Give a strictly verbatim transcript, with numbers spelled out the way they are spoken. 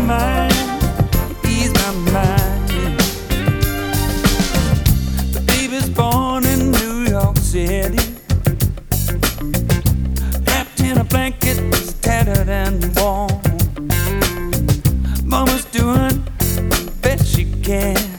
mind, ease my mind. The baby's born in New York City, wrapped in a blanket, tattered and warm. Mama's doing best she can.